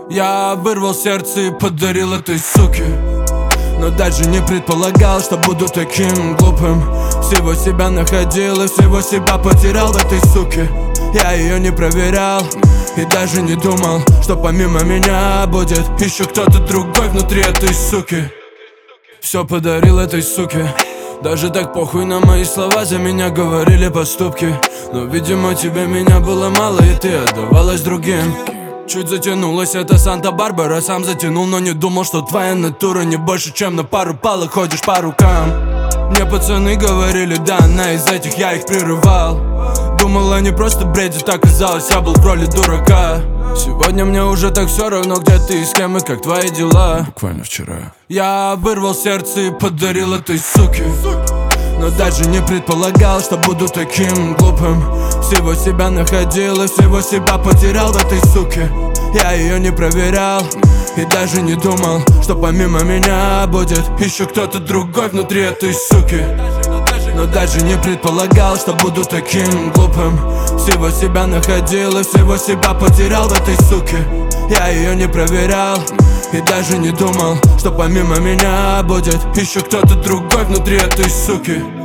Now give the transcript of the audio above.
Я вырвал сердце и подарил этой суке, но даже не предполагал, что буду таким глупым. Всего себя находил и всего себя потерял в этой суке. Я ее не проверял и даже не думал, что помимо меня будет еще кто-то другой внутри этой суки. Все подарил этой суке. Даже так похуй на мои слова, за меня говорили поступки. Но, видимо, тебе меня было мало, и ты отдавалась другим. Чуть затянулась эта Санта-Барбара, сам затянул, но не думал, что твоя натура не больше, чем на пару палок ходишь по рукам. Мне пацаны говорили, да, она из этих, я их прерывал. Думал, они просто бредят, оказалось, я был в роли дурака. Сегодня мне уже так все равно, где ты и с кем, и как твои дела. Буквально вчера Я вырвал сердце и подарил этой суке, но даже не предполагал, что буду таким глупым. Всего себя находил и всего себя потерял в этой суке. Я ее не проверял и даже не думал, что помимо меня будет еще кто-то другой внутри этой суки. Но даже не предполагал, что буду таким глупым. Всего себя находил и всего себя потерял в этой суке. Я ее не проверял и даже не думал, что помимо меня будет еще кто-то другой внутри этой суки.